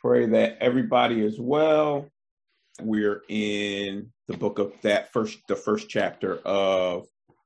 Pray that everybody is well. We're in the book of the first chapter of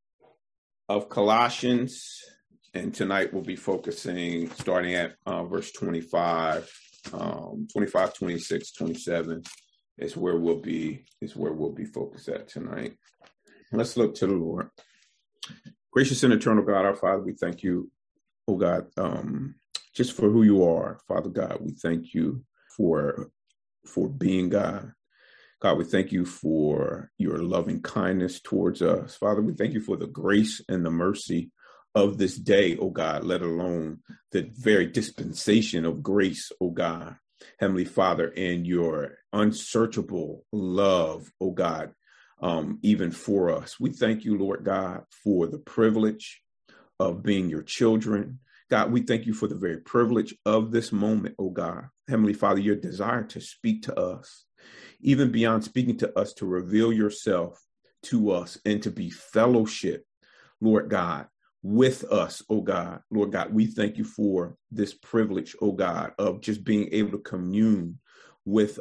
Colossians, and tonight we'll be focusing starting at verse 25, 25, 26, 27 is where we'll be focused at tonight. Let's look to the Lord. Gracious and eternal God, our Father, we thank you, oh God, just for who you are, Father God. We thank you for being God. God, we thank you for your loving kindness towards us. Father, we thank you for the grace and the mercy of this day, oh God, let alone the very dispensation of grace, oh God. Heavenly Father, and your unsearchable love, oh God, even for us. We thank you, Lord God, for the privilege of being your children. God, we thank you for the very privilege of this moment, oh God. Heavenly Father, your desire to speak to us, even beyond speaking to us, to reveal yourself to us and to be fellowship, Lord God, with us, oh God. Lord God, we thank you for this privilege, oh God, of just being able to commune with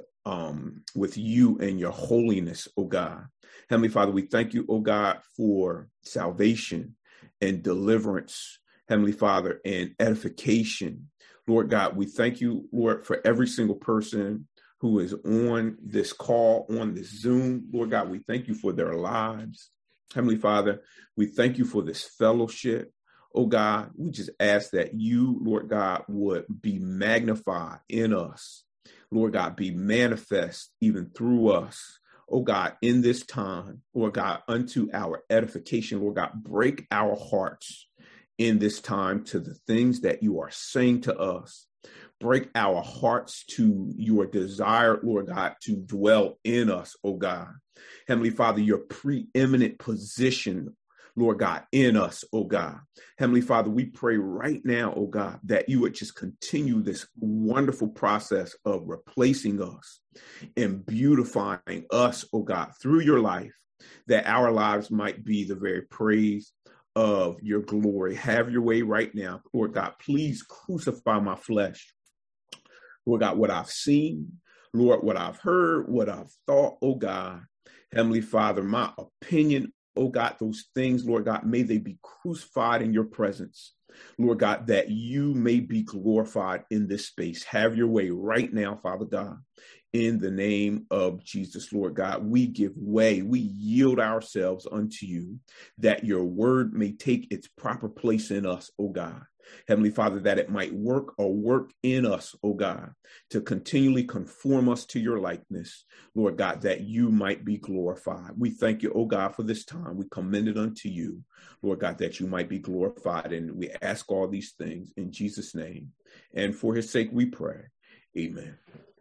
you and your holiness, oh God. Heavenly Father, we thank you, oh God, for salvation and deliverance, Heavenly Father, and edification. Lord God, we thank you, Lord, for every single person who is on this call, on this Zoom. Lord God, we thank you for their lives. Heavenly Father, we thank you for this fellowship. Oh God, we just ask that you, Lord God, would be magnified in us. Lord God, be manifest even through us. Oh God, in this time, Lord God, unto our edification, Lord God, break our hearts in this time to the things that you are saying to us. Break our hearts to your desire, Lord God, to dwell in us, oh God. Heavenly Father, your preeminent position, Lord God, in us, oh God. Heavenly Father, we pray right now, oh God, that you would just continue this wonderful process of replacing us and beautifying us, oh God, through your life, that our lives might be the very praise of your glory. Have your way right now, Lord God. Please crucify my flesh. Lord God, what I've seen, Lord, what I've heard, what I've thought, oh God. Heavenly Father, my opinion, oh God, those things, Lord God, may they be crucified in your presence. Lord God, that you may be glorified in this space. Have your way right now, Father God. In the name of Jesus, Lord God, we give way, we yield ourselves unto you, that your word may take its proper place in us, oh God. Heavenly Father, that it might work in us, oh God, to continually conform us to your likeness, Lord God, that you might be glorified. We thank you, oh God, for this time. We commend it unto you, Lord God, that you might be glorified. And we ask all these things in Jesus' name. And for his sake, we pray. Amen.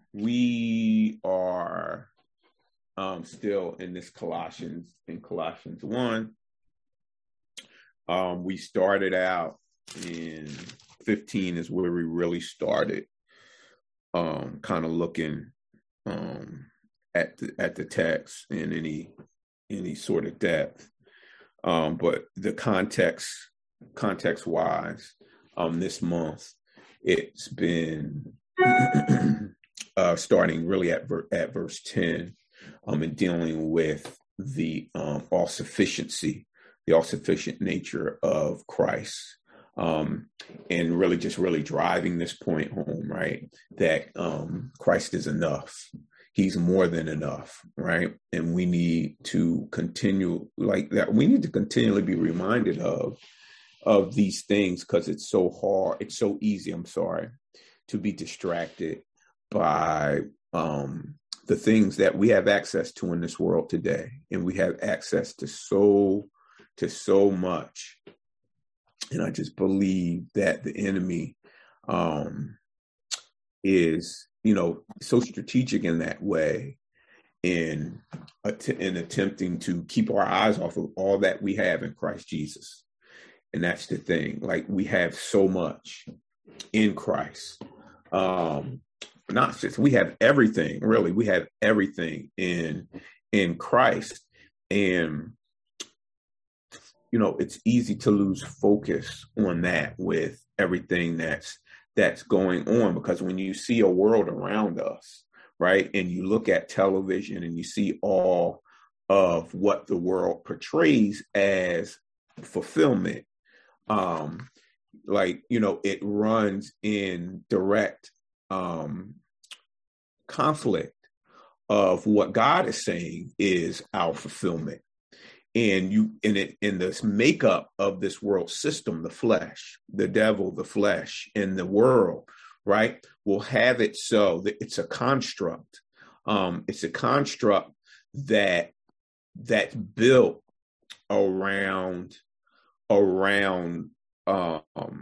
We are still in this Colossians 1. We started out in 15 is where we really started kind of looking at the text in any sort of depth. But the context wise, this month, it's been starting really at verse 10, and dealing with the all-sufficient nature of Christ, and really driving this point home, right? That Christ is enough. He's more than enough, right? And we need to continue like that. We need to continually be reminded of these things, because it's so hard. It's so easy, to be distracted by the things that we have access to in this world today. And we have access to so much. And I just believe that the enemy is, so strategic in that way, in attempting to keep our eyes off of all that we have in Christ Jesus. And that's the thing. Like, we have so much in Christ. Not just, we have everything, really. We have everything in Christ. And it's easy to lose focus on that with everything that's that's going on. Because when you see a world around us, right, and you look at television and you see all of what the world portrays as fulfillment, it runs in direct conflict of what God is saying is our fulfillment. And in this makeup of this world system, the flesh, the devil, the flesh, and the world, right, will have it so that it's a construct. It's a construct that's built around a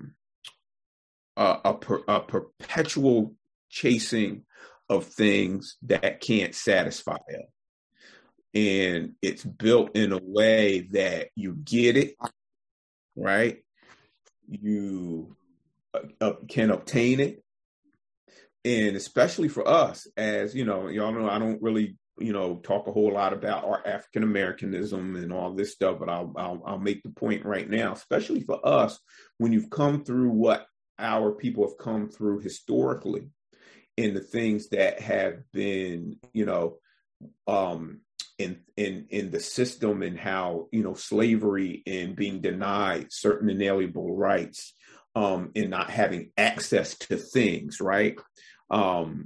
perpetual chasing of things that can't satisfy us. And it's built in a way that you get it, right? You can obtain it. And especially for us, as y'all know, I don't really, talk a whole lot about our African Americanism and all this stuff, but I'll make the point right now, especially for us, when you've come through what our people have come through historically, and the things that have been, in the system, and how, slavery and being denied certain inalienable rights, and not having access to things, right? And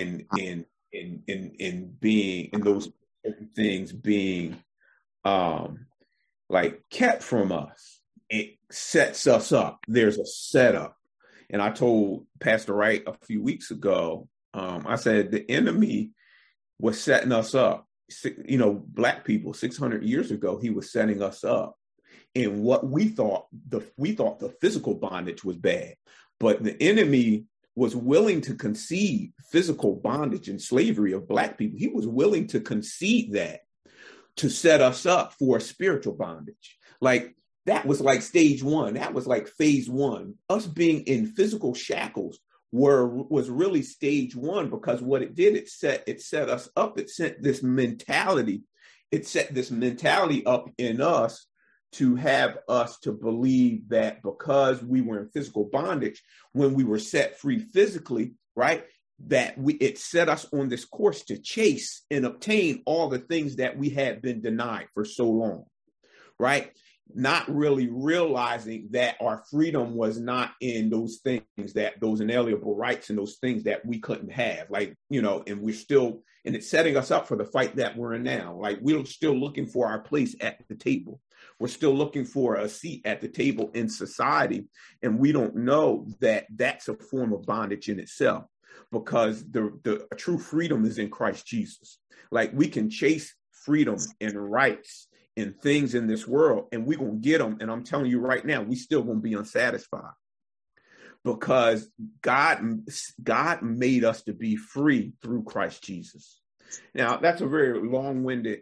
being, and those things being kept from us, it sets us up. There's a setup. And I told Pastor Wright a few weeks ago, I said the enemy was setting us up. Black people 600 years ago, he was setting us up. And what we thought the physical bondage was bad, but the enemy was willing to concede physical bondage and slavery of Black people. He was willing to concede that to set us up for spiritual bondage. That was like stage one. That was like phase one. Us being in physical shackles was really stage one, because what it did, it set us up. It set this mentality up in us to have us to believe that because we were in physical bondage, when we were set free physically, right, it set us on this course to chase and obtain all the things that we had been denied for so long, right? Not really realizing that our freedom was not in those things, that those inalienable rights and those things that we couldn't have, and we're still, and it's setting us up for the fight that we're in now. We're still looking for our place at the table. We're still looking for a seat at the table in society. And we don't know that that's a form of bondage in itself, because the true freedom is in Christ Jesus. We can chase freedom and rights and things in this world, and we're going to get them. And I'm telling you right now, we still going to be unsatisfied, because God made us to be free through Christ Jesus. Now, that's a very long-winded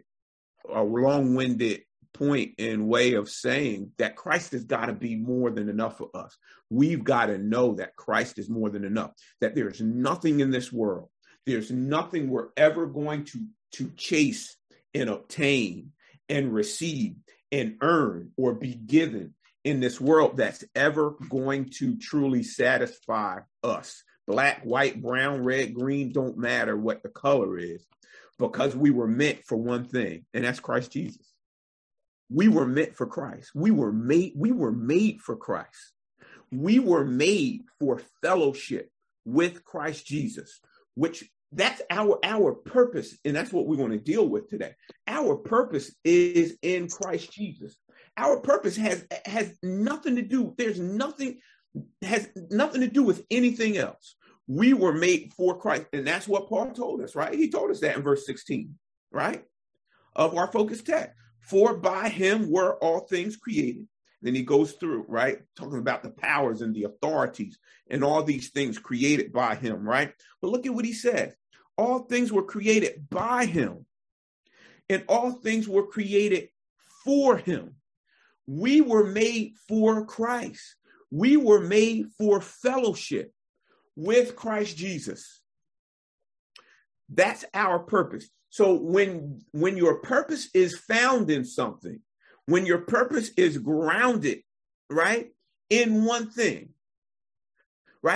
point and way of saying that Christ has got to be more than enough for us. We've got to know that Christ is more than enough, that there's nothing in this world, there's nothing we're ever going to chase and obtain and receive and earn or be given in this world that's ever going to truly satisfy us. Black, white, brown, red, green, don't matter what the color is, because we were meant for one thing, and that's Christ Jesus. We were meant for Christ. We were made for Christ. We were made for fellowship with Christ Jesus, which that's our purpose. And that's what we're going to deal with today. Our purpose is in Christ Jesus. Our purpose has nothing to do. Has nothing to do with anything else. We were made for Christ. And that's what Paul told us, right? He told us that in verse 16, right? Of our focus text. For by him were all things created. Then he goes through, right? Talking about the powers and the authorities and all these things created by him, right? But look at what he says. All things were created by him, and all things were created for him. We were made for Christ. We were made for fellowship with Christ Jesus. That's our purpose. So when your purpose is found in something, when your purpose is grounded, right, in one thing, right,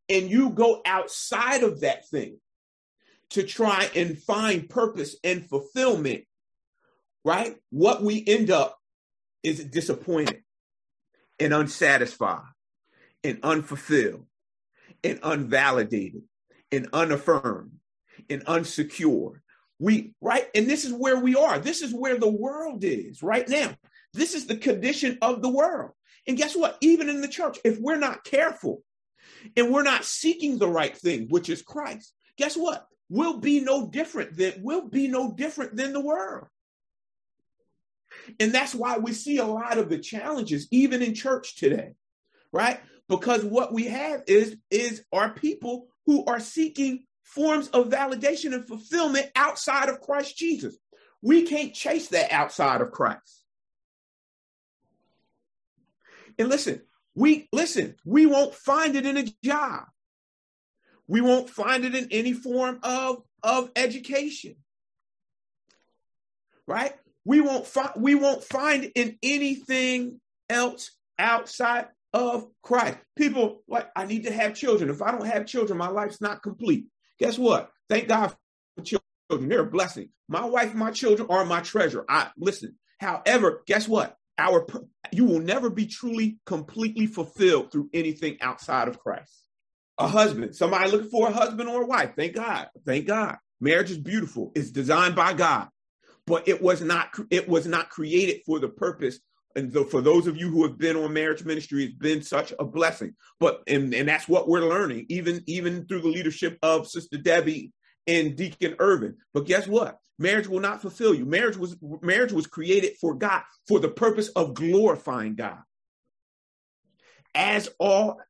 and you go outside of that thing to try and find purpose and fulfillment, right? What we end up is disappointed and unsatisfied and unfulfilled and unvalidated and unaffirmed and unsecure. Right? And this is where we are. This is where the world is right now. This is the condition of the world. And guess what? Even in the church, if we're not careful and we're not seeking the right thing, which is Christ, guess what? We'll be no different than the world. And that's why we see a lot of the challenges, even in church today, right? Because what we have is our people who are seeking forms of validation and fulfillment outside of Christ Jesus. We can't chase that outside of Christ. And listen, we won't find it in a job. We won't find it in any form of education. Right? We won't find it in anything else outside of Christ. People like, I need to have children. If I don't have children, my life's not complete. Guess what? Thank God for children. They're a blessing. My wife, my children are my treasure. Listen. However, guess what? You will never be truly, completely fulfilled through anything outside of Christ. A husband, somebody looking for a husband or a wife. Thank God. Thank God. Marriage is beautiful. It's designed by God, but it was not created for the purpose. And for those of you who have been on marriage ministry, it's been such a blessing. But and that's what we're learning, even through the leadership of Sister Debbie and Deacon Irvin. But guess what? Marriage will not fulfill you. Marriage was created for God, for the purpose of glorifying God. As all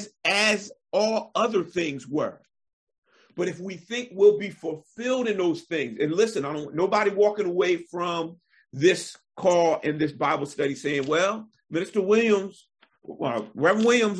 other things were. But if we think we'll be fulfilled in those things, and listen, I don't want nobody walking away from this call and this Bible study saying, well, Minister Williams, Reverend Williams,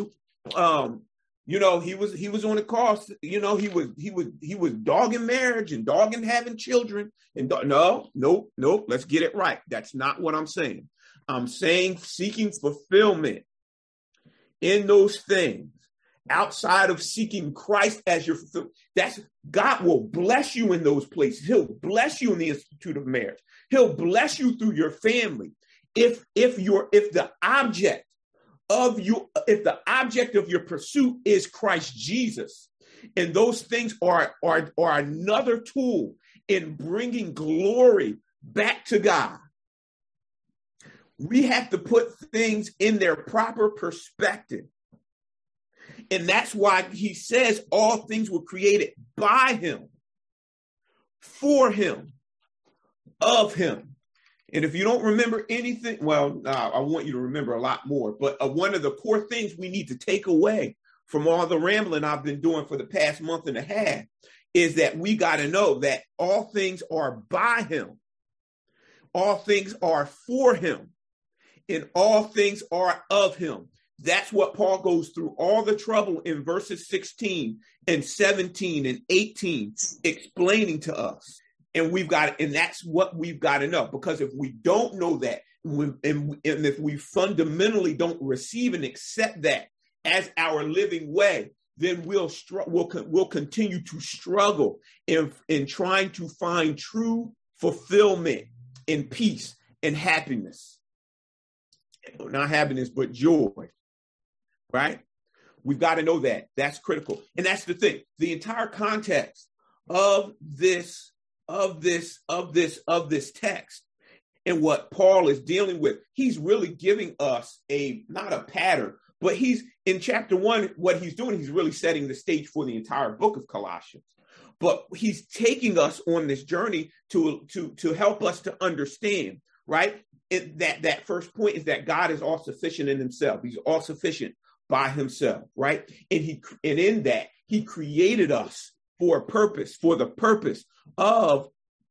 he was on the cross, he was dogging marriage and dogging having children. And no, let's get it right. That's not what I'm saying. I'm saying seeking fulfillment in those things outside of seeking Christ as your fulfillment. God will bless you in those places. He'll bless you in the Institute of Marriage. He'll bless you through your family. If the object of your pursuit is Christ Jesus, and those things are another tool in bringing glory back to God. We have to put things in their proper perspective. And that's why he says all things were created by him, for him, of him. And if you don't remember anything, I want you to remember a lot more. But one of the core things we need to take away from all the rambling I've been doing for the past month and a half is that we got to know that all things are by him. All things are for him. And all things are of him. That's what Paul goes through all the trouble in verses 16 and 17 and 18 explaining to us. And that's what we've got to know, because if we don't know that, and if we fundamentally don't receive and accept that as our living way, then we'll continue to struggle in trying to find true fulfillment and peace and happiness. Not happiness, but joy. Right? We've got to know that. That's critical. And that's the thing. The entire context of this text and what Paul is dealing with, he's really giving us not a pattern, but he's in chapter 1, what he's doing, he's really setting the stage for the entire book of Colossians. But he's taking us on this journey to help us to understand, right? That first point is that God is all sufficient in himself. He's all sufficient by himself, right? And in that he created us for a purpose, for the purpose of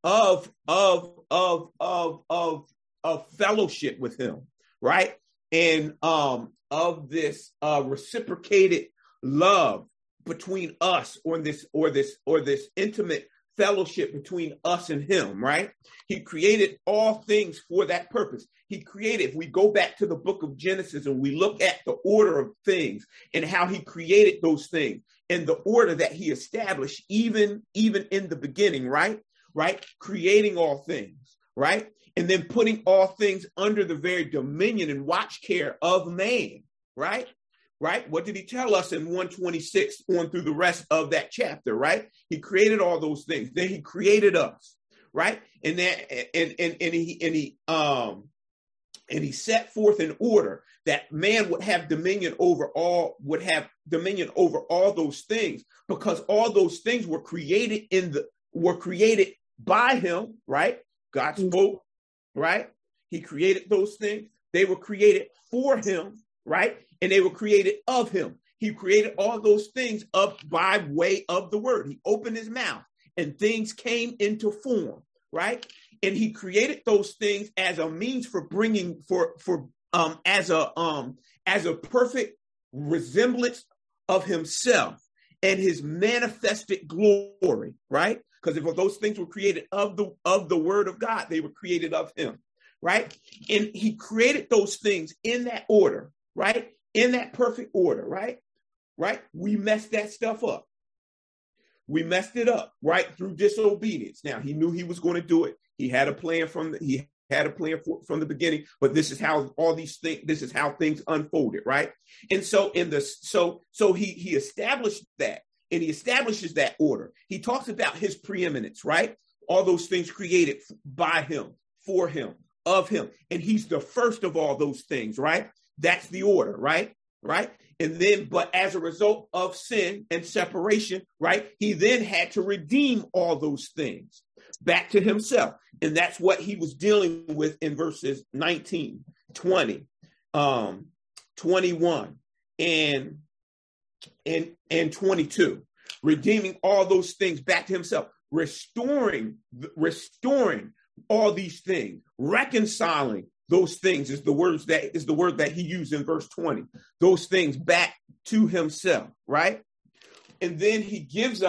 fellowship with him, right? And of this reciprocated love between us, or this intimate fellowship between us and him, right? He created all things for that purpose. He created, if we go back to the book of Genesis and we look at the order of things and how he created those things and the order that he established, even in the beginning, right? Creating all things, right? And then putting all things under the very dominion and watch care of man, right? What did he tell us in 126 on through the rest of that chapter, right? He created all those things. Then he created us, right? And he set forth an order that man would have dominion over all those things, because all those things were created by him, right? God spoke, right? He created those things. They were created for him, right? And they were created of him. He created all those things up by way of the word. He opened his mouth and things came into form, right? And he created those things as a means for bringing as a perfect resemblance of himself and his manifested glory, right? Because if those things were created of the word of God, they were created of him, right? And he created those things in that order, right? In that perfect order, right? We messed that stuff up. We messed it up, right? Through disobedience. Now, he knew he was going to do it. He had a plan from the beginning, but this is how things unfolded, right? And so he established that, and he establishes that order. He talks about his preeminence, right? All those things created by him, for him, of him. And he's the first of all those things, right? That's the order, right? And then, but as a result of sin and separation, right, he then had to redeem all those things back to himself. And that's what he was dealing with in verses 19, 20, 21, and 22, redeeming all those things back to himself, restoring all these things, reconciling those things is the word that he used in verse 20, those things back to himself, right? And then he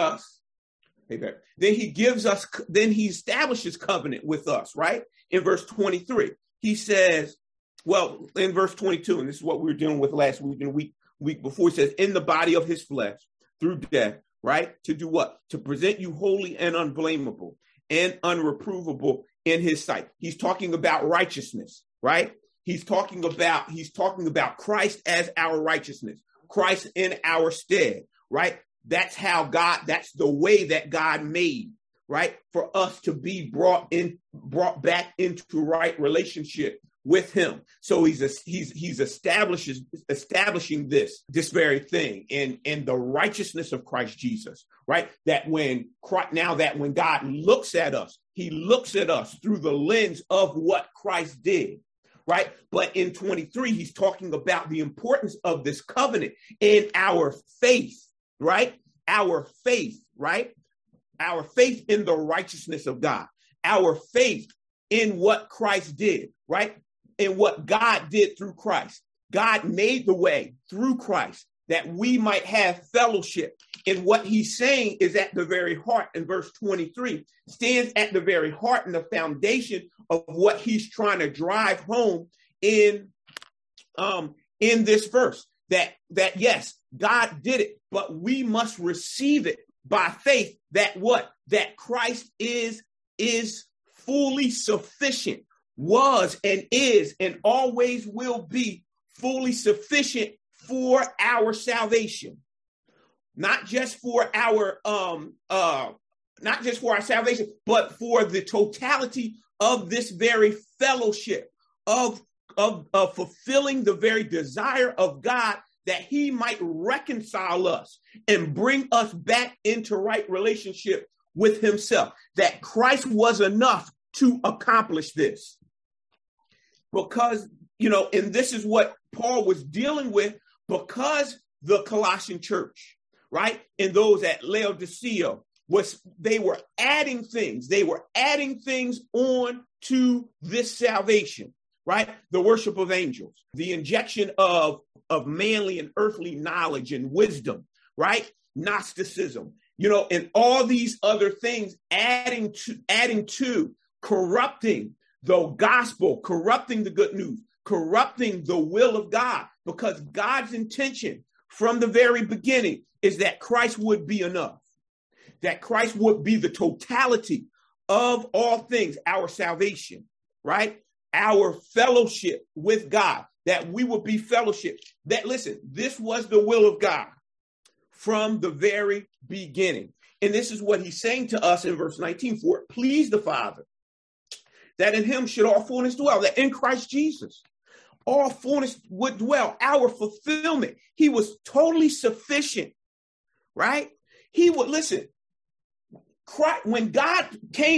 establishes covenant with us, right? In verse 23, he says, well, in verse 22, and this is what we were dealing with last week and week before, he says, in the body of his flesh through death, right? To do what? To present you holy and unblameable and unreprovable in his sight. He's talking about righteousness, right? He's talking about Christ as our righteousness, Christ in our stead, right? That's the way that God made, right? For us to be brought back into right relationship with him. So he's establishing this very thing in the righteousness of Christ Jesus, right? That when God looks at us, he looks at us through the lens of what Christ did, right? But in 23, he's talking about the importance of this covenant in our faith, right? Our faith, right? Our faith in the righteousness of God, our faith in what Christ did, right? And what God did through Christ. God made the way through Christ that we might have fellowship. And what he's saying is at the very heart in verse 23, stands at the very heart and the foundation of what he's trying to drive home in this verse. That yes, God did it, but we must receive it by faith. That Christ is fully sufficient, was and is and always will be fully sufficient for our salvation. Not just for our salvation, but for the totality of this very fellowship of fulfilling the very desire of God, that he might reconcile us and bring us back into right relationship with himself. That Christ was enough to accomplish this. Because, and this is what Paul was dealing with, because the Colossian church, right? And those at Laodicea, they were adding things. They were adding things on to this salvation, right? The worship of angels, the injection of manly and earthly knowledge and wisdom, right? Gnosticism, and all these other things adding to corrupting the gospel, corrupting the good news, corrupting the will of God, because God's intention from the very beginning is that Christ would be enough, that Christ would be the totality of all things, our salvation, right? Our fellowship with God, that we would be fellowship. That, listen, this was the will of God from the very beginning. And this is what he's saying to us in verse 19, for it pleased the Father that in him should all fullness dwell, that in Christ Jesus all fullness would dwell, our fulfillment. He was totally sufficient, right? He would, listen, when God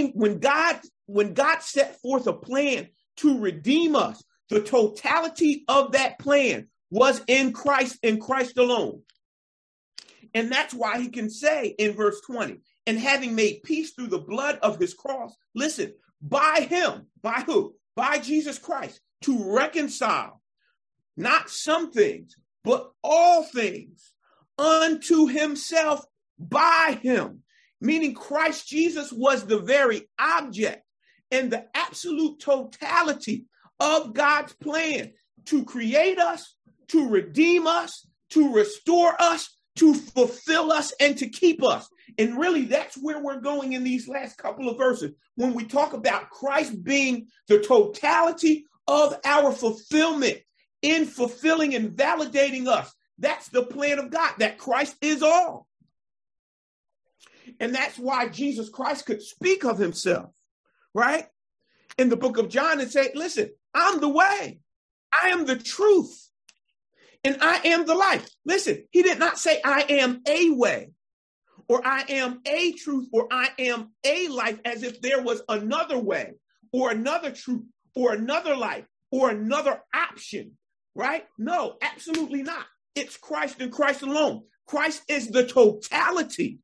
set forth a plan to redeem us, the totality of that plan was in Christ alone. And that's why he can say in verse 20, and having made peace through the blood of his cross, listen, by him, by who? By Jesus Christ, to reconcile not some things, but all things unto himself by him. Meaning Christ Jesus was the very object and the absolute totality of God's plan to create us, to redeem us, to restore us, to fulfill us, and to keep us. And really, that's where we're going in these last couple of verses. When we talk about Christ being the totality of our fulfillment in fulfilling and validating us, that's the plan of God, that Christ is all. And that's why Jesus Christ could speak of himself, right? In the book of John and say, listen, I'm the way, I am the truth, and I am the life. Listen, he did not say I am a way, or I am a truth, or I am a life, as if there was another way, or another truth, or another life, or another option, right? No, absolutely not. It's Christ and Christ alone. Christ is the totality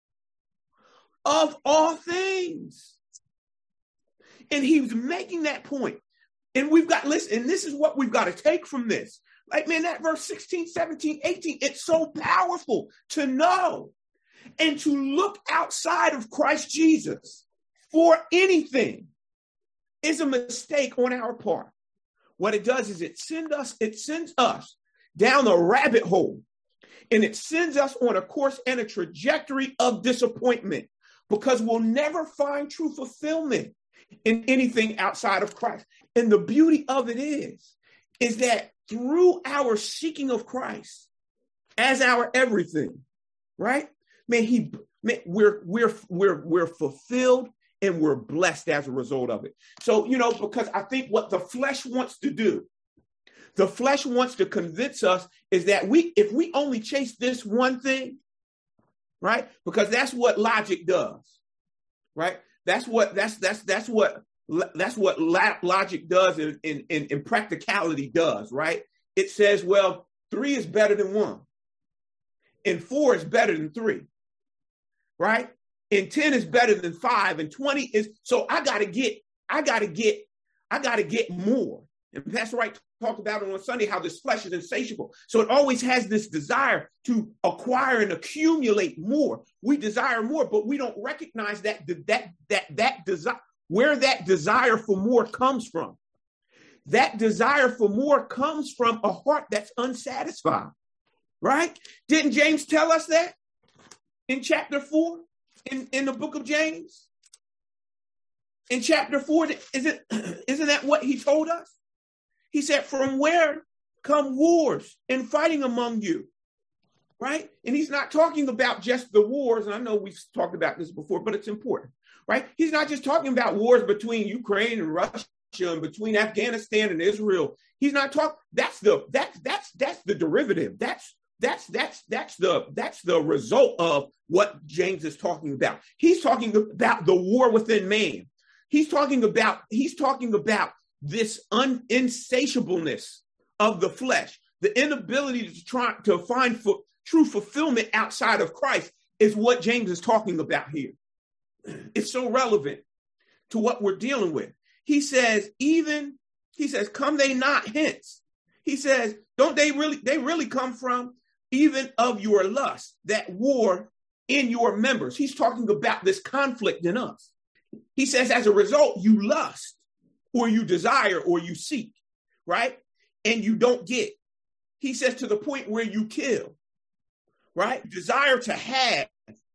of all things. And he's making that point. And we've got, listen, and this is what we've got to take from this. Like, man, that verse 16, 17, 18, it's so powerful to know and to look outside of Christ Jesus for anything is a mistake on our part. What it does is it sends us down a rabbit hole, and it sends us on a course and a trajectory of disappointment, because we'll never find true fulfillment in anything outside of Christ. And the beauty of it is that through our seeking of Christ as our everything, right? We're fulfilled and we're blessed as a result of it. So, because I think what the flesh wants to do, the flesh wants to convince us is that if we only chase this one thing, right? Because that's what logic does, right? That's what logic does and practicality does, right? It says, well, 3 is better than 1, and 4 is better than 3, right? And 10 is better than 5, and 20 is, so I gotta get more. And Pastor Wright talked about it on Sunday, how this flesh is insatiable. So it always has this desire to acquire and accumulate more. We desire more, but we don't recognize that desire, where that desire for more comes from. That desire for more comes from a heart that's unsatisfied, right? Didn't James tell us that in chapter 4 in the book of James? In chapter 4, isn't that what he told us? He said, from where come wars and fighting among you, right? And he's not talking about just the wars. And I know we've talked about this before, but it's important, right? He's not just talking about wars between Ukraine and Russia and between Afghanistan and Israel. He's not talking, that's the derivative. That's the result of what James is talking about. He's talking about the war within man. He's talking about this insatiableness of the flesh, the inability to try to find true fulfillment outside of Christ is what James is talking about here. It's so relevant to what we're dealing with. He says, come they not hence. He says, they really come from even of your lust, that war in your members. He's talking about this conflict in us. He says, as a result, you lust, or you desire, or you seek, right? And you don't get. He says, to the point where you kill, right? Desire to have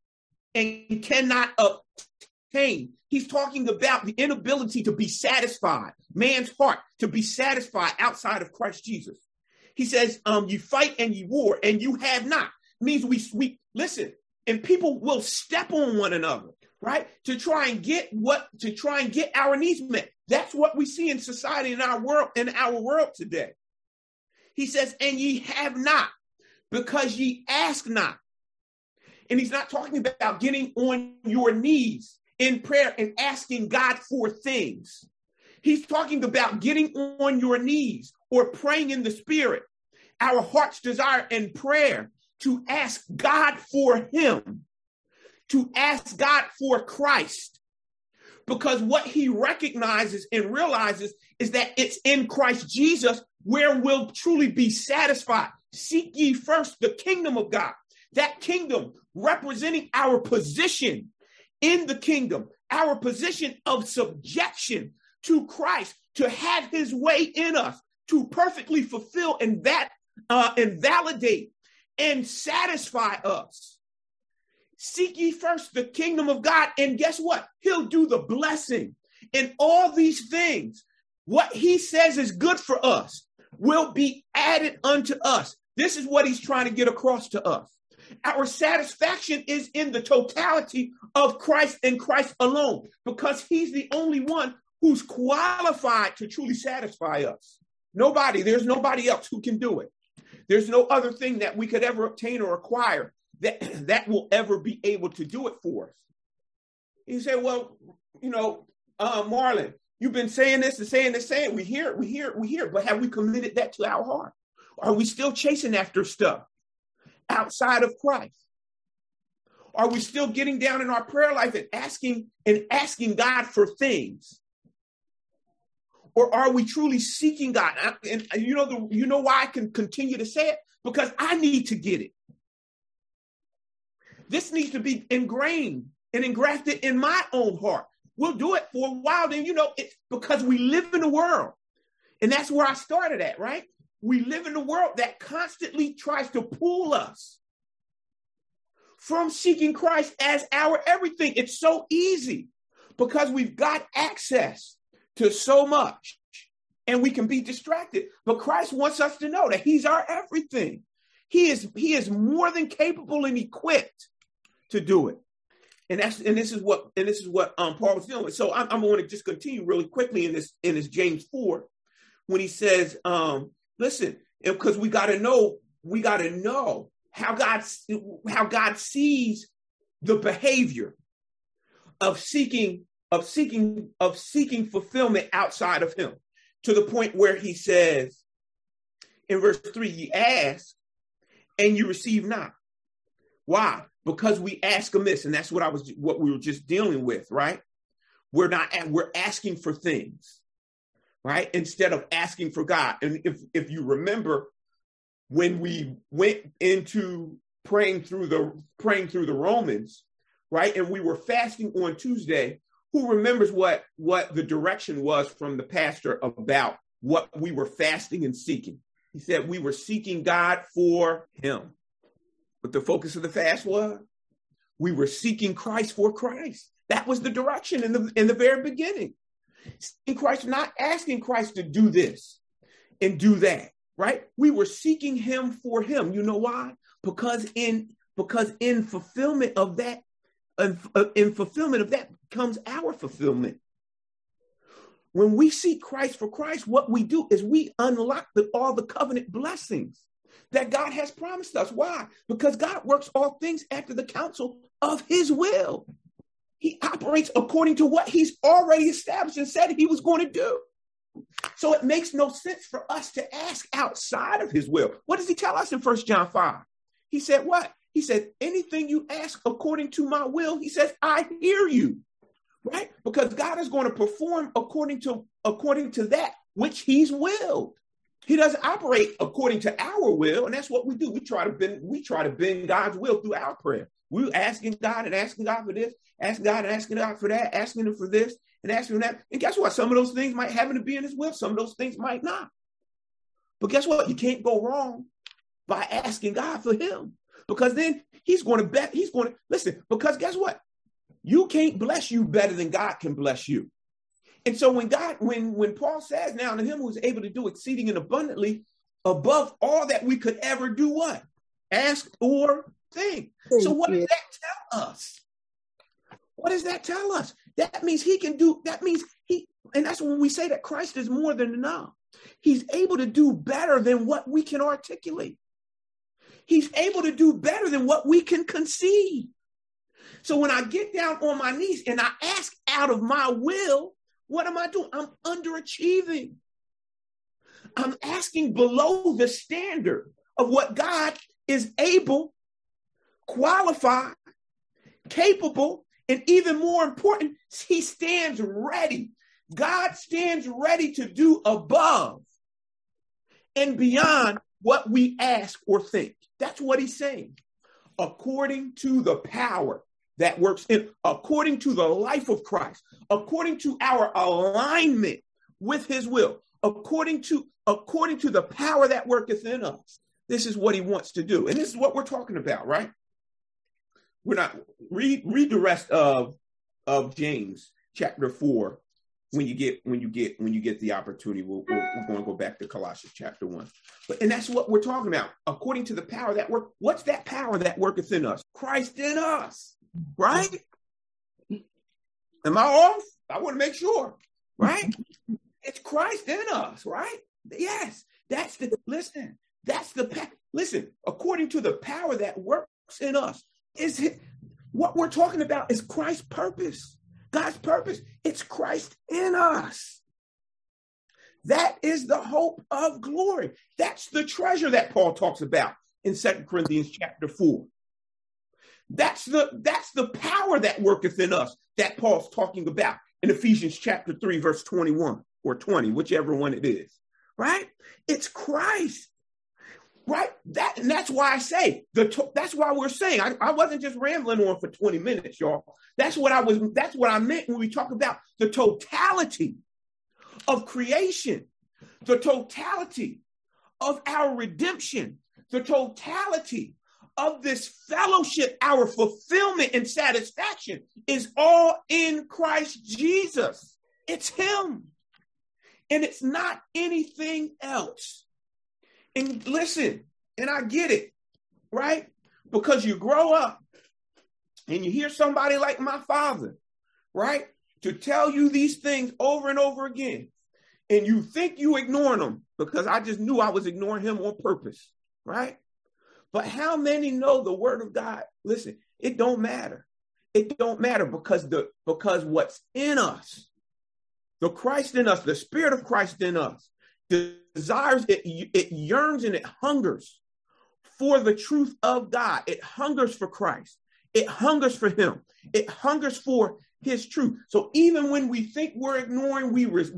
and cannot obtain. He's talking about the inability to be satisfied, man's heart to be satisfied outside of Christ Jesus. He says, you fight and you war and you have not. Means we listen, and people will step on one another, right? To try and get our needs met. That's what we see in society, in our world today. He says, and ye have not, because ye ask not. And he's not talking about getting on your knees in prayer and asking God for things. He's talking about getting on your knees or praying in the Spirit. Our heart's desire in prayer to ask God for him, to ask God for Christ. Because what he recognizes and realizes is that it's in Christ Jesus where we'll truly be satisfied. Seek ye first the kingdom of God. That kingdom representing our position in the kingdom, our position of subjection to Christ, to have his way in us, to perfectly fulfill and validate and satisfy us. Seek ye first the kingdom of God, and guess what? He'll do the blessing. And all these things, what he says is good for us, will be added unto us. This is what he's trying to get across to us. Our satisfaction is in the totality of Christ and Christ alone, because he's the only one who's qualified to truly satisfy us. There's nobody else who can do it. There's no other thing that we could ever obtain or acquire that will ever be able to do it for us. You say, well, Marlon, you've been saying this and saying this, saying we hear it, but have we committed that to our heart? Are we still chasing after stuff outside of Christ? Are we still getting down in our prayer life and asking God for things? Or are we truly seeking God? And you know why I can continue to say it? Because I need to get it. This needs to be ingrained and engrafted in my own heart. We'll do it for a while, then it's because we live in a world. And that's where I started at, right? We live in a world that constantly tries to pull us from seeking Christ as our everything. It's so easy because we've got access to so much and we can be distracted. But Christ wants us to know that he's our everything. He is more than capable and equipped to do it. And this is what Paul was dealing with. So I'm going to just continue really quickly in this James 4 when he says, listen, because we got to know how God sees the behavior of seeking fulfillment outside of him, to the point where he says in verse 3, ye ask and you receive not. Why? Because we ask amiss, and that's what we were just dealing with, right? We're asking for things, right? Instead of asking for God. And if you remember, when we went into praying through the Romans, right? And we were fasting on Tuesday, who remembers what the direction was from the pastor about what we were fasting and seeking? He said we were seeking God for him. But the focus of the fast was we were seeking Christ for Christ. That was the direction in the very beginning. Seeking Christ, not asking Christ to do this and do that, right? We were seeking him for him. You know why? Because in fulfillment of that, comes our fulfillment. When we seek Christ for Christ, what we do is we unlock all the covenant blessings that God has promised us. Why? Because God works all things after the counsel of his will. He operates according to what he's already established and said he was going to do. So it makes no sense for us to ask outside of his will. What does he tell us in 1 John 5? He said what? He said, anything you ask according to my will, he says, I hear you, right? Because God is going to perform according to that which he's willed. He doesn't operate according to our will, and that's what we do. We try to bend God's will through our prayer. We're asking God and asking God for this, asking God and asking God for that, asking Him for this and asking Him that. And guess what? Some of those things might happen to be in His will. Some of those things might not. But guess what? You can't go wrong by asking God for Him, because then He's going to bet. He's going to listen. Because guess what? You can't bless you better than God can bless you. And so when Paul says, now to Him who is able to do exceeding and abundantly above all that we could ever do, what? Ask or think. So what does that tell us? What does that tell us? That means He can do, and that's when we say that Christ is more than enough. He's able to do better than what we can articulate. He's able to do better than what we can conceive. So when I get down on my knees and I ask out of my will, what am I doing? I'm underachieving. I'm asking below the standard of what God is able, qualified, capable, and even more important, He stands ready. God stands ready to do above and beyond what we ask or think. That's what He's saying. According to the power that works in, according to the life of Christ, according to our alignment with His will, according to the power that worketh in us. This is what He wants to do. And this is what we're talking about, right? We're not read the rest of James chapter 4 when you get the opportunity. We're going to go back to Colossians chapter 1. And that's what we're talking about. According to the power that work. What's that power that worketh in us? Christ in us. Right? Am I off? I want to make sure, right? It's Christ in us, right? Yes, listen, according to the power that works in us, what we're talking about is Christ's purpose, God's purpose. It's Christ in us. That is the hope of glory. That's the treasure that Paul talks about in 2 Corinthians chapter 4. That's the power that worketh in us that Paul's talking about in Ephesians chapter 3, verse 21 or 20, whichever one it is, right? It's Christ, right? That's why I say, that's why we're saying, I wasn't just rambling on for 20 minutes, y'all. That's what I meant when we talk about the totality of creation, the totality of our redemption, the totality of this fellowship, our fulfillment and satisfaction is all in Christ Jesus. It's Him. And it's not anything else. And listen, and I get it, right? Because you grow up and you hear somebody like my father, right, to tell you these things over and over again. And you think you ignoring them, because I just knew I was ignoring him on purpose, right? But how many know the word of God? Listen, it don't matter. It don't matter because what's in us, the Christ in us, the Spirit of Christ in us, desires, it yearns and it hungers for the truth of God. It hungers for Christ. It hungers for Him. It hungers for His truth. So even when we think we're ignoring,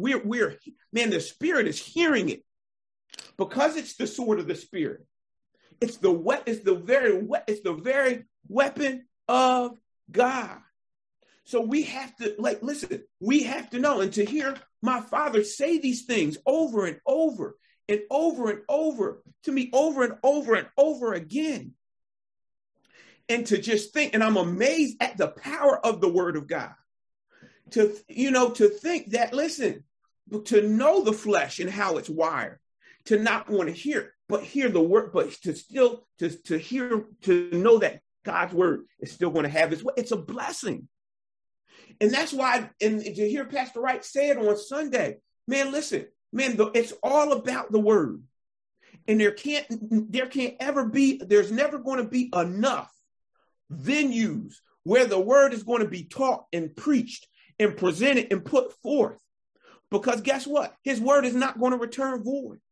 the Spirit is hearing it, because it's the sword of the Spirit. It's the very weapon of God. So we have to listen, we have to know, and to hear my father say these things over and over and over and over to me over and over and over again. And to just think, and I'm amazed at the power of the word of God. To think that, listen, to know the flesh and how it's wired, to not want to hear, but hear the word, but to hear, to know that God's word is still going to have its way. It's a blessing. And that's why, and to hear Pastor Wright say it on Sunday, man, listen, man, it's all about the word. And there's never going to be enough venues where the word is going to be taught and preached and presented and put forth. Because guess what? His word is not going to return void.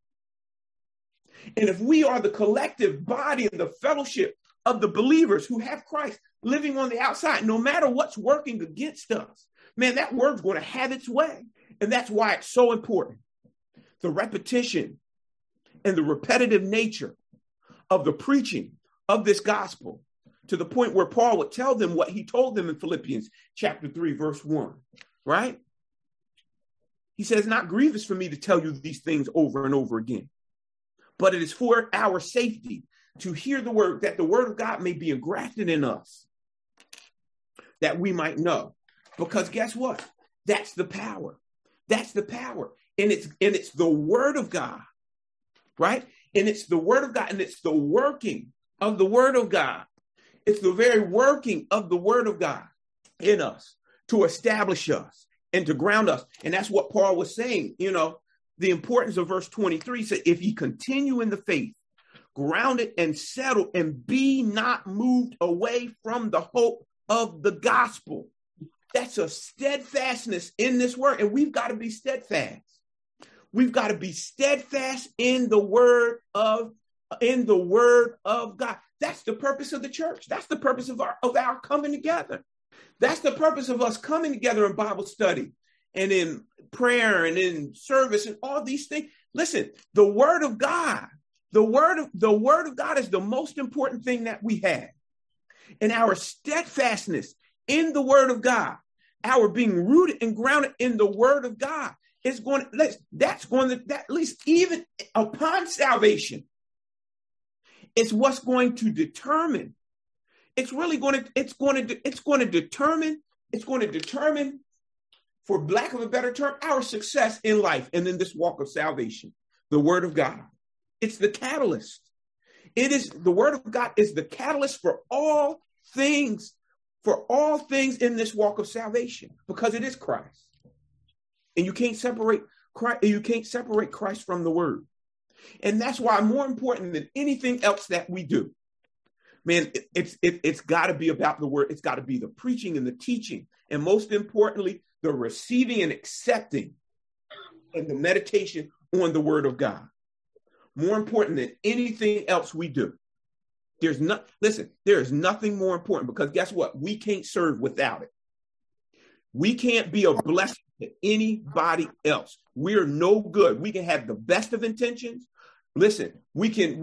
And if we are the collective body and the fellowship of the believers who have Christ living on the outside, no matter what's working against us, man, that word's going to have its way. And that's why it's so important. The repetition and the repetitive nature of the preaching of this gospel, to the point where Paul would tell them what he told them in Philippians chapter 3, verse 1, right? He says, not grievous for me to tell you these things over and over again, but it is for our safety to hear the word, that the word of God may be engrafted in us, that we might know. Because guess what? That's the power. That's the power. And it's the word of God, right? And it's the word of God, and it's the working of the word of God. It's the very working of the word of God in us to establish us and to ground us. And that's what Paul was saying, the importance of verse 23 said, if ye continue in the faith, grounded and settled, and be not moved away from the hope of the gospel. That's a steadfastness in this word. And we've got to be steadfast. We've got to be steadfast in the word of God. That's the purpose of the church. That's the purpose of our coming together. That's the purpose of us coming together in Bible study and in prayer and in service and all these things. Listen, the word of God, the word of God is the most important thing that we have. And our steadfastness in the word of God, our being rooted and grounded in the word of God is at least even upon salvation, it's what's going to determine. It's going to determine, for lack of a better term, our success in life and in this walk of salvation. The word of God. It's the catalyst. The word of God is the catalyst for all things in this walk of salvation, because it is Christ. And you can't separate Christ from the word. And that's why, more important than anything else that we do, man, it's got to be about the word. It's got to be the preaching and the teaching. And most importantly, the receiving and accepting and the meditation on the word of God. More important than anything else we do. There is nothing more important, because guess what? We can't serve without it. We can't be a blessing to anybody else. We're no good. We can have the best of intentions. Listen, we can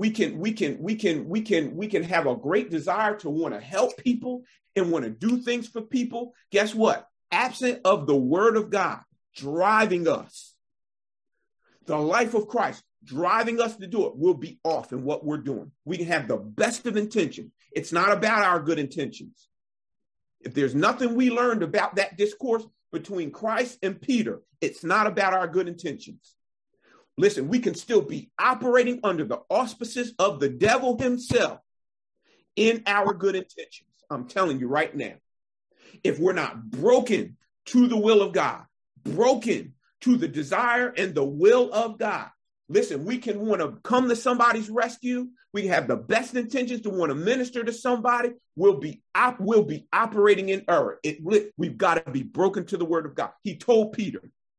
have a great desire to want to help people and want to do things for people. Guess what? Absent of the word of God driving us, the life of Christ driving us to do it, we'll be off in what we're doing. We can have the best of intentions. It's not about our good intentions. If there's nothing we learned about that discourse between Christ and Peter, it's not about our good intentions. Listen, we can still be operating under the auspices of the devil himself in our good intentions. I'm telling you right now, if we're not broken to the will of God, broken to the desire and the will of God, listen, we can want to come to somebody's rescue. We have the best intentions to want to minister to somebody. We'll be operating in error. We've got to be broken to the word of God. He told Peter,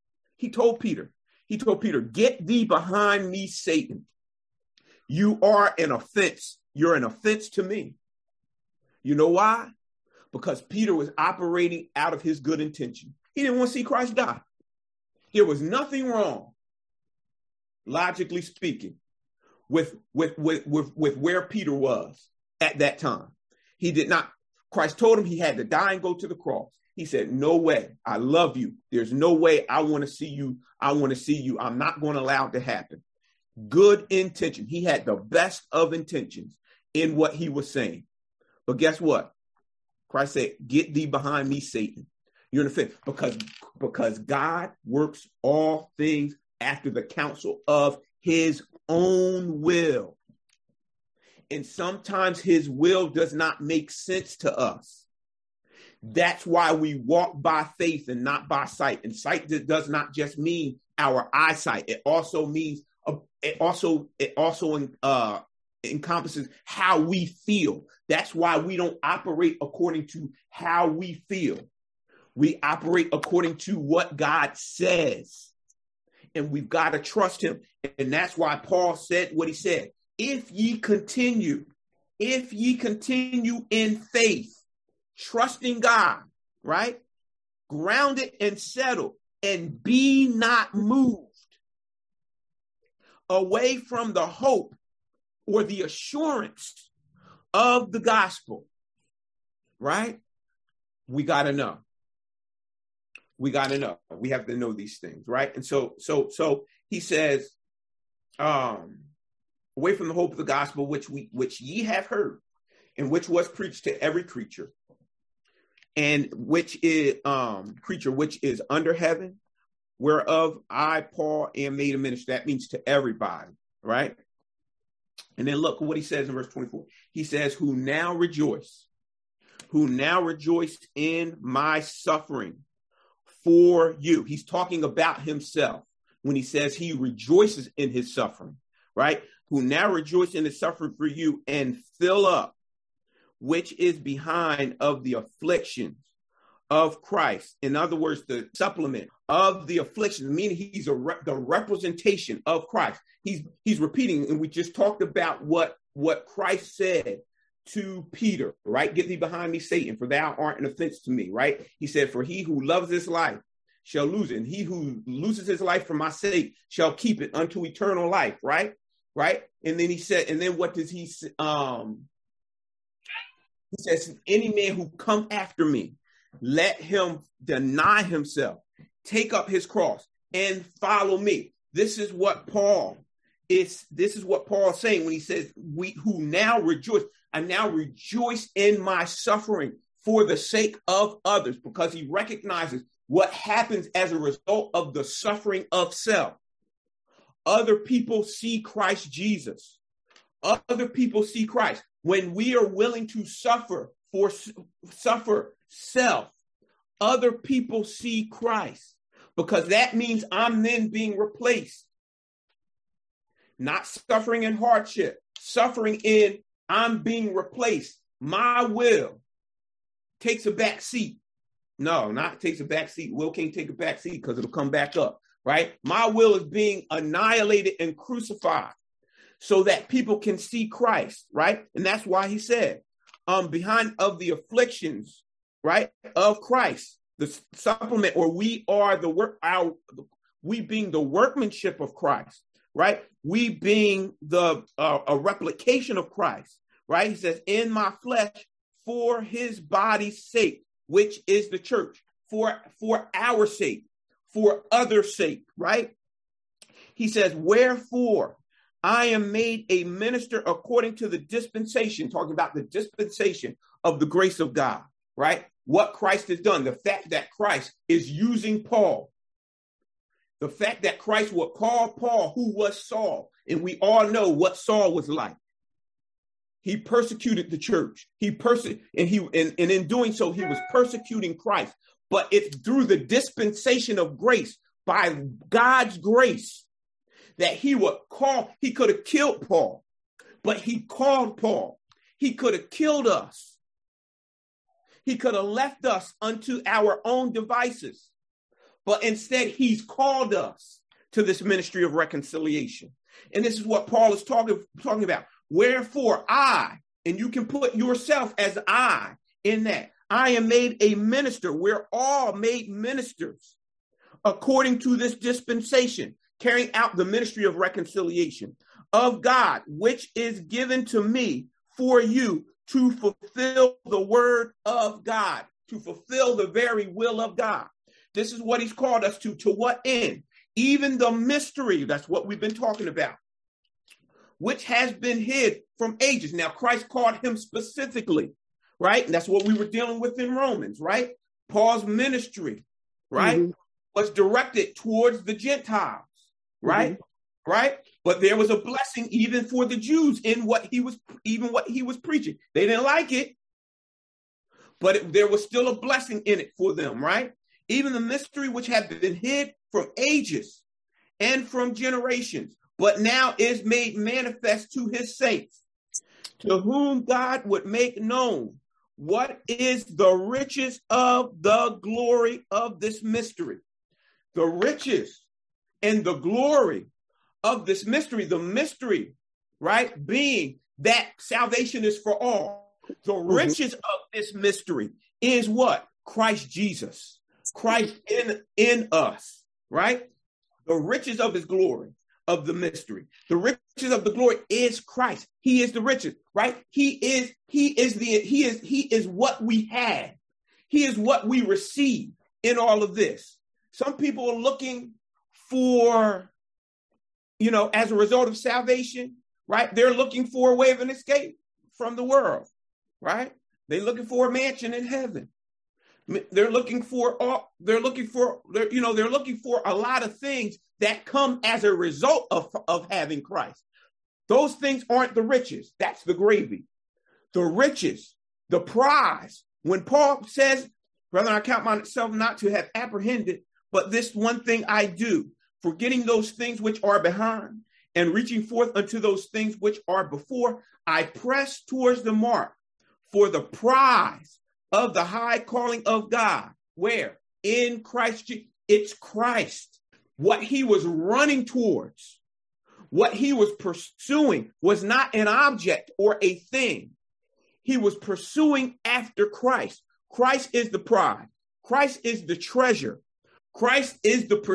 get thee behind me, Satan. You are an offense. You're an offense to me. You know why? Because Peter was operating out of his good intention. He didn't want to see Christ die. There was nothing wrong, logically speaking, with where Peter was at that time. He did not. Christ told him he had to die and go to the cross. He said, no way. I love you. There's no way I want to see you. I'm not going to allow it to happen. Good intention. He had the best of intentions in what he was saying. But guess what? Christ said, get thee behind me, Satan. You're in offense, because God works all things after the counsel of his own will. And sometimes his will does not make sense to us. That's why we walk by faith and not by sight. And sight does not just mean our eyesight. It also means, encompasses how we feel. That's why we don't operate according to how we feel. We operate according to what God says. And we've got to trust him. And that's why Paul said what he said. If ye continue in faith, trusting God, right? Grounded and settled, and be not moved away from the hope or the assurance of the gospel, right? We got to know. We got to know. We have to know these things, right? And so he says, away from the hope of the gospel, which ye have heard, and which was preached to every creature, and which is creature which is under heaven, whereof I, Paul, am made a minister. That means to everybody, right? And then look what he says in verse 24. He says, who now rejoice in my suffering for you. He's talking about himself when he says he rejoices in his suffering, right? Who now rejoice in his suffering for you and fill up, which is behind of the afflictions of Christ. In other words, the supplement of the afflictions, meaning he's the representation of Christ. He's repeating, and we just talked about what Christ said to Peter, right? Get thee behind me, Satan, for thou art an offense to me, right? He said, for he who loves his life shall lose it, and he who loses his life for my sake shall keep it unto eternal life, right? Right? And then he said, and then what does he say? He says, any man who come after me, let him deny himself, take up his cross, and follow me. This is what Paul is saying when he says, we who now rejoice. I now rejoice in my suffering for the sake of others, because he recognizes what happens as a result of the suffering of self. Other people see Christ Jesus. Other people see Christ. When we are willing to suffer self, other people see Christ, because that means I'm then being replaced. Not suffering in hardship, suffering in I'm being replaced. My will takes a back seat. No, not takes a back seat. Will can't take a back seat because it'll come back up, right? My will is being annihilated and crucified so that people can see Christ, right? And that's why he said, behind of the afflictions, right, of Christ, the supplement, or we are we being the workmanship of Christ, right? We being a replication of Christ, right? He says, in my flesh, for his body's sake, which is the church, for our sake, for others' sake, right? He says, wherefore I am made a minister according to the dispensation, talking about the dispensation of the grace of God, right? What Christ has done, the fact that Christ is using Paul, the fact that Christ would call Paul, who was Saul, and we all know what Saul was like. He persecuted the church. And in doing so, he was persecuting Christ. But it's through the dispensation of grace, by God's grace, that he would call. He could have killed Paul, but he called Paul. He could have killed us. He could have left us unto our own devices. But instead, he's called us to this ministry of reconciliation. And this is what Paul is talking about. Wherefore I, and you can put yourself as I in that. I am made a minister. We're all made ministers according to this dispensation, carrying out the ministry of reconciliation of God, which is given to me for you to fulfill the word of God, to fulfill the very will of God. This is what he's called us to what end? Even the mystery, that's what we've been talking about, which has been hid from ages. Now, Christ called him specifically, right? And that's what we were dealing with in Romans, right? Paul's ministry, right, was directed towards the Gentiles, right? Right? But there was a blessing even for the Jews in what he was preaching. They didn't like it, but there was still a blessing in it for them, right? Even the mystery which had been hid from ages and from generations, but now is made manifest to his saints, to whom God would make known what is the riches of the glory of this mystery. The riches and the glory of this mystery, the mystery, right, being that salvation is for all. The riches of this mystery is what? Christ Jesus. Christ in us, right? The riches of his glory, of the mystery. The riches of the glory is Christ. He is the riches, right? He is what we have. He is what we receive in all of this. Some people are looking for, as a result of salvation, right? They're looking for a way of an escape from the world, right? They're looking for a mansion in heaven. They're looking for a lot of things that come as a result of having Christ. Those things aren't the riches. That's the gravy. The riches, the prize. When Paul says, "Brethren, I count myself not to have apprehended, but this one thing I do, forgetting those things which are behind and reaching forth unto those things which are before, I press towards the mark for the prize of the high calling of God." Where? In Christ Jesus. It's Christ. What he was running towards, what he was pursuing was not an object or a thing. He was pursuing after Christ. Christ is the prize. Christ is the treasure. Christ is the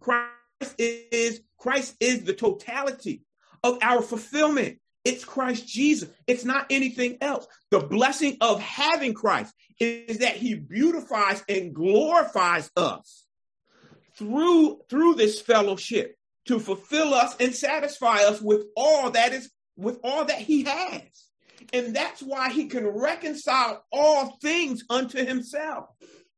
totality of our fulfillment. It's Christ Jesus. It's not anything else. The blessing of having Christ is that he beautifies and glorifies us through this fellowship to fulfill us and satisfy us with all that he has. And that's why he can reconcile all things unto himself.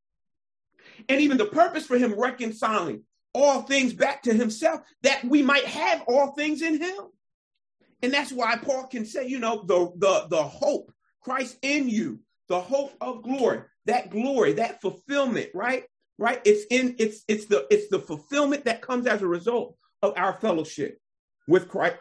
And even the purpose for him reconciling all things back to himself, that we might have all things in him. And that's why Paul can say, the hope, Christ in you, the hope of glory, that fulfillment, right? Right. It's the fulfillment that comes as a result of our fellowship with Christ,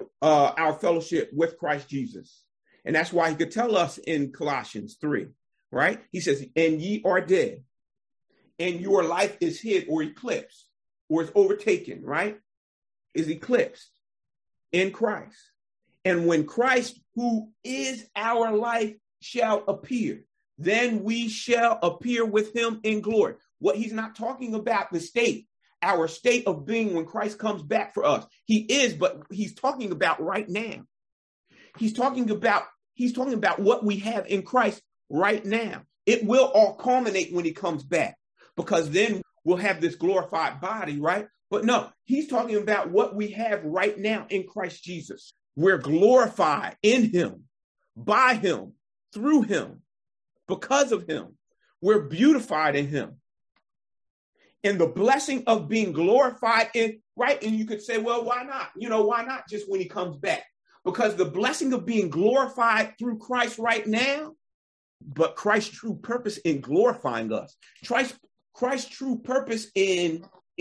Christ Jesus. And that's why he could tell us in Colossians 3, right? He says, "And ye are dead, and your life is hid," or eclipsed, or is overtaken, right? Is eclipsed in Christ. And when Christ, who is our life, shall appear, then we shall appear with him in glory. What he's not talking about the state, our state of being when Christ comes back for us. He is, but he's talking about right now. He's talking about what we have in Christ right now. It will all culminate when he comes back, because then we'll have this glorified body, right? But no, he's talking about what we have right now in Christ Jesus. We're glorified in him, by him, through him, because of him. We're beautified in him. And the blessing of being glorified in, right? And you could say, well, why not? Why not just when he comes back? Because the blessing of being glorified through Christ right now, but Christ's true purpose in glorifying us, Christ's true purpose in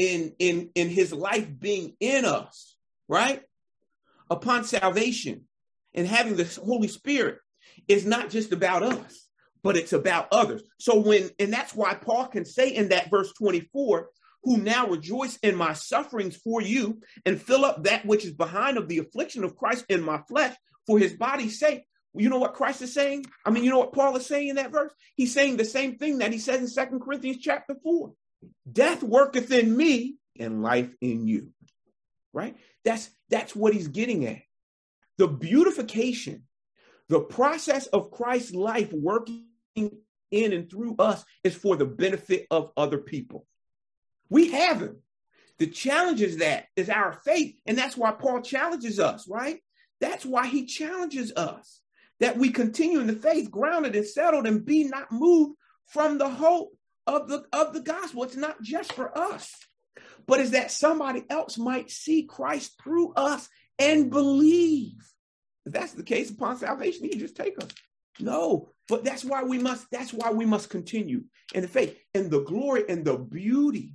his life being in us, right? Upon salvation and having the Holy Spirit is not just about us, but it's about others. And that's why Paul can say in that verse 24, "Who now rejoice in my sufferings for you and fill up that which is behind of the affliction of Christ in my flesh for his body's sake." You know what Christ is saying? You know what Paul is saying in that verse? He's saying the same thing that he says in 2 Corinthians chapter 4. "Death worketh in me and life in you." Right? That's what he's getting at. The beautification, the process of Christ's life working in and through us is for the benefit of other people. We have him. The challenge is our faith. And that's why Paul challenges us, right? That's why he challenges us, that we continue in the faith, grounded and settled, and be not moved from the hope of the gospel. It's not just for us, but is that somebody else might see Christ through us and believe. If that's the case, upon salvation, he can just take us. No, but that's why we must continue in the faith and the glory and the beauty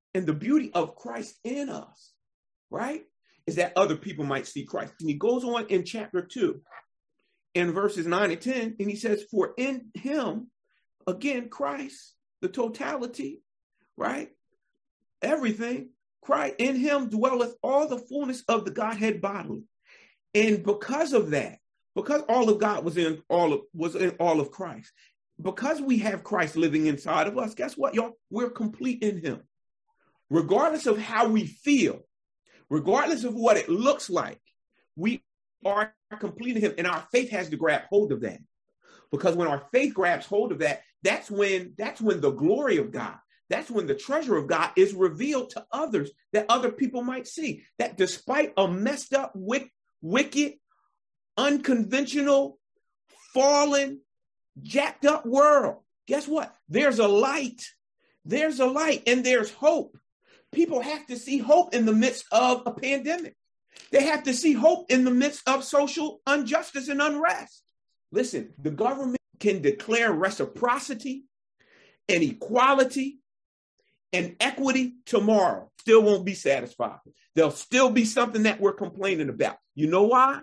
of Christ in us, right? Is that other people might see Christ. And he goes on in chapter 2, in verses 9 and 10, and he says, "For in him," again, Christ, the totality, right? Everything, Christ, in him dwelleth all the fullness of the Godhead bodily. And because of that, because all of God was in all of Christ, because we have Christ living inside of us, guess what, y'all? We're complete in him. Regardless of how we feel, regardless of what it looks like, we are complete in him. And our faith has to grab hold of that. Because when our faith grabs hold of that, that's when the glory of God, that's when the treasure of God is revealed to others, that other people might see. That despite a messed up, wicked, unconventional, fallen, jacked up world, guess what? There's a light. There's a light and there's hope. People have to see hope in the midst of a pandemic. They have to see hope in the midst of social injustice and unrest. Listen, the government can declare reciprocity and equality and equity tomorrow. Still won't be satisfied. There'll still be something that we're complaining about. You know why?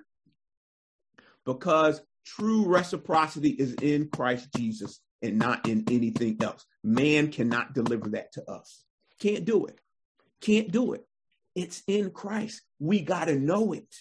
Because true reciprocity is in Christ Jesus and not in anything else. Man cannot deliver that to us. Can't do it. Can't do it. It's in Christ. We got to know it.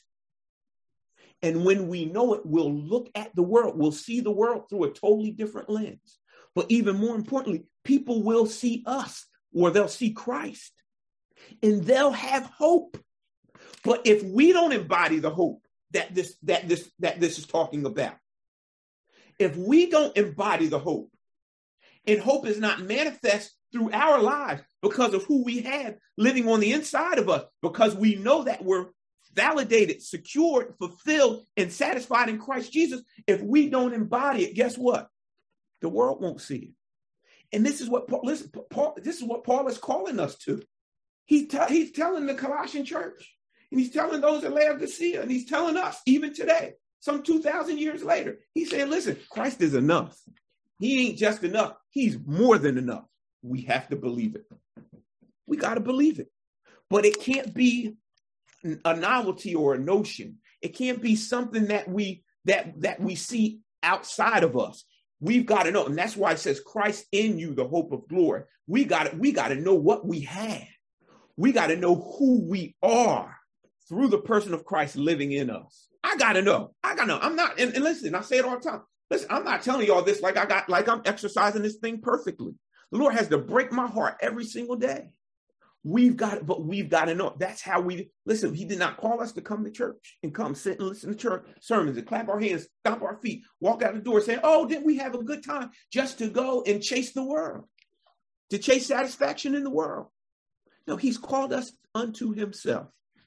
And when we know it, we'll look at the world. We'll see the world through a totally different lens. But even more importantly, people will see us, or they'll see Christ, and they'll have hope. But if we don't embody the hope that this is talking about, if we don't embody the hope, and hope is not manifest through our lives because of who we have living on the inside of us, because we know that we're validated, secured, fulfilled, and satisfied in Christ Jesus, if we don't embody it, guess what? The world won't see it. And this is what this is what Paul is calling us to. He's telling the Colossian church, and he's telling those at Laodicea, and he's telling us even today, some 2,000 years later, he's saying, listen, Christ is enough. He ain't just enough. He's more than enough. We have to believe it. We got to believe it. But it can't be a novelty or a notion. It can't be something that we see outside of us. We've got to know. And that's why it says Christ in you, the hope of glory. We got to know what we have. We got to know who we are through the person of Christ living in us. I got to know. I'm not, and listen, I say it all the time. Listen, I'm not telling you all this like I'm exercising this thing perfectly. The Lord has to break my heart every single day. We've got to know. That's how we listen. He did not call us to come to church and come sit and listen to church sermons and clap our hands, stomp our feet, walk out the door saying, oh, didn't we have a good time, just to go and chase the world, to chase satisfaction in the world. No, he's called us unto himself.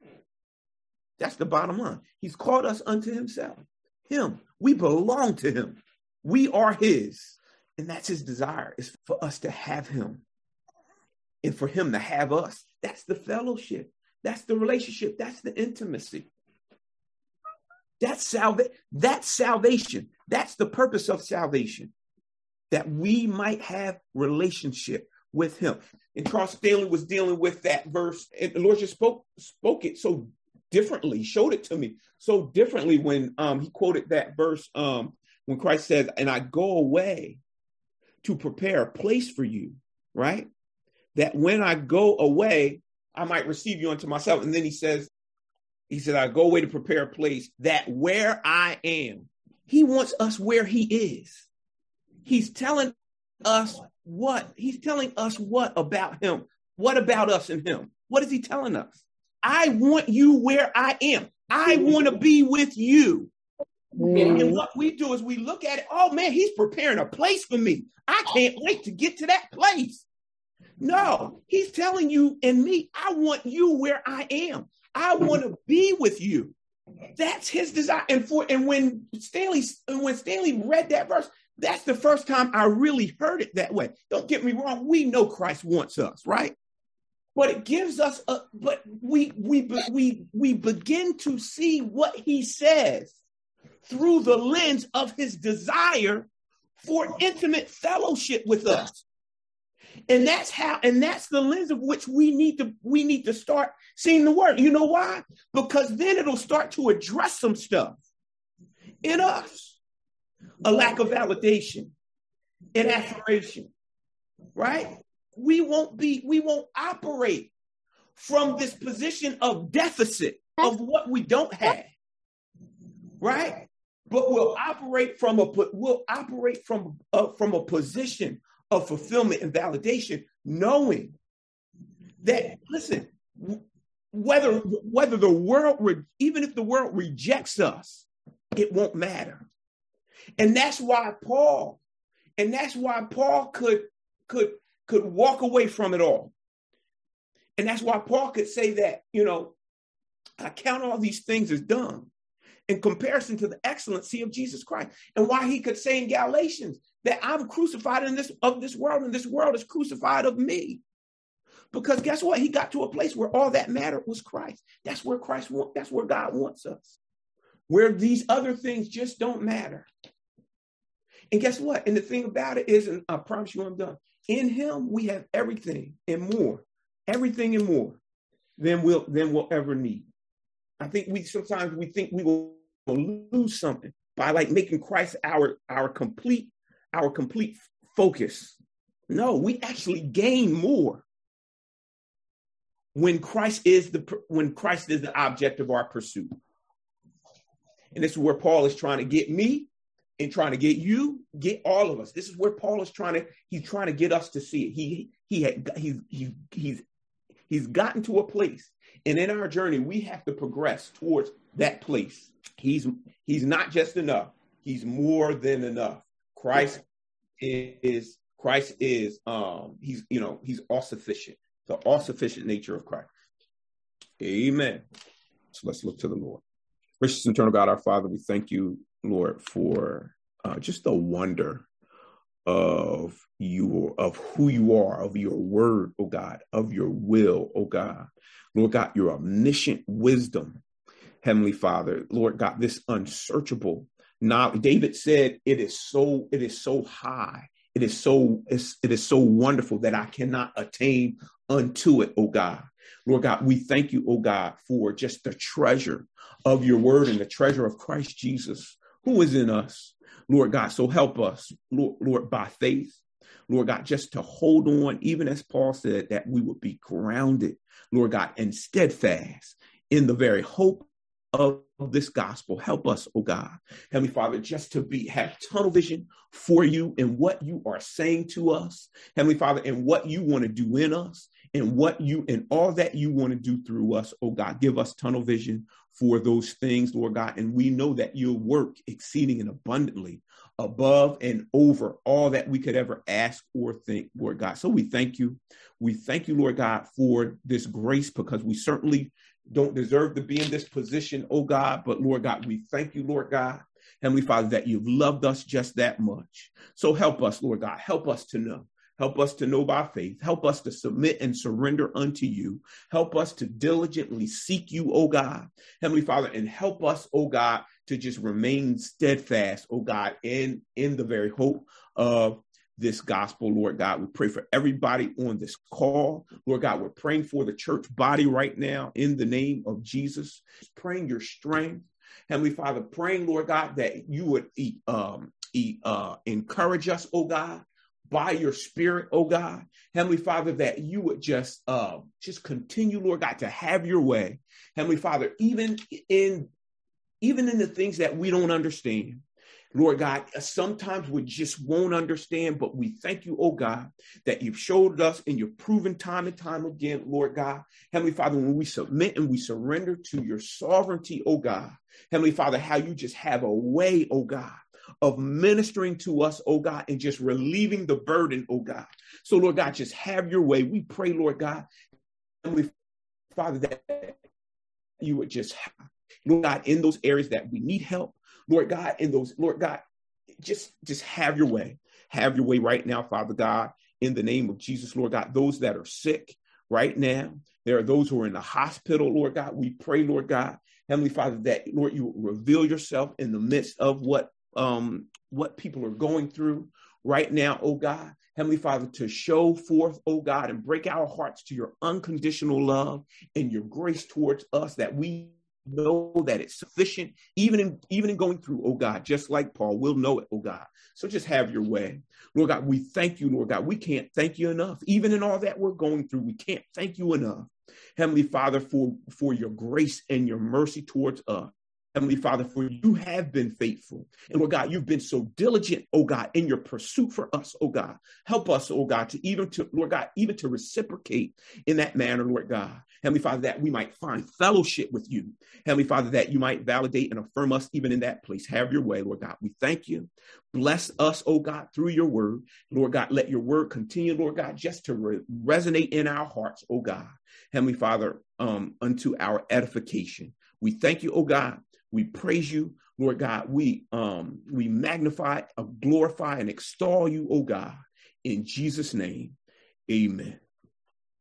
That's the bottom line. He's called us unto himself. Him. We belong to him. We are his. And that's his desire, is for us to have him. And for him to have us. That's the fellowship. That's the relationship. That's the intimacy. That's salvation. That's the purpose of salvation. That we might have relationship with him. And Charles Stanley was dealing with that verse. And the Lord just spoke it so differently, showed it to me so differently when he quoted that verse when Christ says, and I go away to prepare a place for you, right? That when I go away, I might receive you unto myself. And then he said, I go away to prepare a place that where I am, he wants us where he is. He's telling us what? He's telling us what about him? What about us and him? What is he telling us? I want you where I am. I want to be with you. And what we do is we look at it. Oh man, he's preparing a place for me. I can't wait to get to that place. No, he's telling you and me, I want you where I am. I want to be with you. That's his desire. And when Stanley read that verse, that's the first time I really heard it that way. Don't get me wrong. We know Christ wants us, right? But it gives us we begin to see what he says through the lens of his desire for intimate fellowship with us. And that's the lens of which we need to start seeing the word. You know why? Because then it'll start to address some stuff in us. A lack of validation, an aspiration, right? We won't operate from this position of deficit of what we don't have, right? But we'll operate from a position of fulfillment and validation, knowing that, listen, whether the world, even if the world rejects us, it won't matter. And that's why Paul could walk away from it all. And that's why Paul could say that, I count all these things as dung in comparison to the excellency of Jesus Christ. And why he could say in Galatians that I'm crucified of this world, and this world is crucified of me. Because guess what? He got to a place where all that mattered was Christ. That's where that's where God wants us. Where these other things just don't matter. And guess what? And the thing about it is, and I promise you I'm done, in him we have everything and more than we'll ever need. I think sometimes we think we will lose something by like making Christ our complete focus. No, we actually gain more when Christ is the object of our pursuit. And this is where Paul is trying to get me and trying to get you, get all of us. This is where Paul is trying to get us to see it. He's gotten to a place, and in our journey, we have to progress towards that place. He's not just enough. He's more than enough. Christ is he's all sufficient. The all sufficient nature of Christ. Amen. So let's look to the Lord. Gracious and eternal God, our Father, we thank you, Lord, for just the wonder of you, of who you are, of your word, oh God, of your will, oh God. Lord God, your omniscient wisdom, Heavenly Father, Lord God, this unsearchable knowledge. David said, it is so high. It is so wonderful that I cannot attain unto it, oh God. Lord God, we thank you, oh God, for just the treasure of your word and the treasure of Christ Jesus, who is in us, Lord God. So help us, Lord, by faith, Lord God, just to hold on, even as Paul said, that we would be grounded, Lord God, and steadfast in the very hope of this gospel. Help us, oh God, Heavenly Father, just to have tunnel vision for you and what you are saying to us, Heavenly Father, and what you want to do in us and all that you want to do through us, oh God. Give us tunnel vision for those things, Lord God. And we know that you'll work exceeding and abundantly above and over all that we could ever ask or think, Lord God. So we thank you. We thank you, Lord God, for this grace, because we certainly don't deserve to be in this position, oh God. But Lord God, we thank you, Lord God, Heavenly Father, that you've loved us just that much. So help us, Lord God. Help us to know. Help us to know by faith. Help us to submit and surrender unto you. Help us to diligently seek you, oh God, Heavenly Father, and help us, oh God, to just remain steadfast, oh God, in the very hope of this gospel, Lord God. We pray for everybody on this call. Lord God, we're praying for the church body right now in the name of Jesus, praying your strength. Heavenly Father, praying, Lord God, that you would encourage us, oh God, by your spirit, oh God. Heavenly Father, that you would just continue, Lord God, to have your way. Heavenly Father, even in the things that we don't understand. Lord God, sometimes we just won't understand, but we thank you, oh God, that you've showed us and you've proven time and time again, Lord God. Heavenly Father, when we submit and we surrender to your sovereignty, oh God, Heavenly Father, how you just have a way, oh God, of ministering to us, oh God, and just relieving the burden, oh God. So, Lord God, just have your way. We pray, Lord God, Heavenly Father, that you would just, Lord God, in those areas that we need help, Lord God, Lord God, just have your way. Have your way right now, Father God, in the name of Jesus, Lord God. Those that are sick right now, there are those who are in the hospital, Lord God. We pray, Lord God, Heavenly Father, that, Lord, you will reveal yourself in the midst of what people are going through right now, oh God. Heavenly Father, to show forth, oh God, and break our hearts to your unconditional love and your grace towards us, that we know that it's sufficient, even in going through, oh God, just like Paul, we'll know it, oh God. So just have your way. Lord God, we thank you, Lord God. We can't thank you enough. Even in all that we're going through, we can't thank you enough. Heavenly Father, for your grace and your mercy towards us. Heavenly Father, for you have been faithful. And Lord God, you've been so diligent, oh God, in your pursuit for us, oh God. Help us, oh God, Lord God, even to reciprocate in that manner, Lord God. Heavenly Father, that we might find fellowship with you. Heavenly Father, that you might validate and affirm us even in that place. Have your way, Lord God. We thank you. Bless us, oh God, through your word. Lord God, let your word continue, Lord God, just to resonate in our hearts, oh God. Heavenly Father, unto our edification. We thank you, oh God. We praise you, Lord God. We magnify, glorify, and extol you, oh God. In Jesus' name, amen.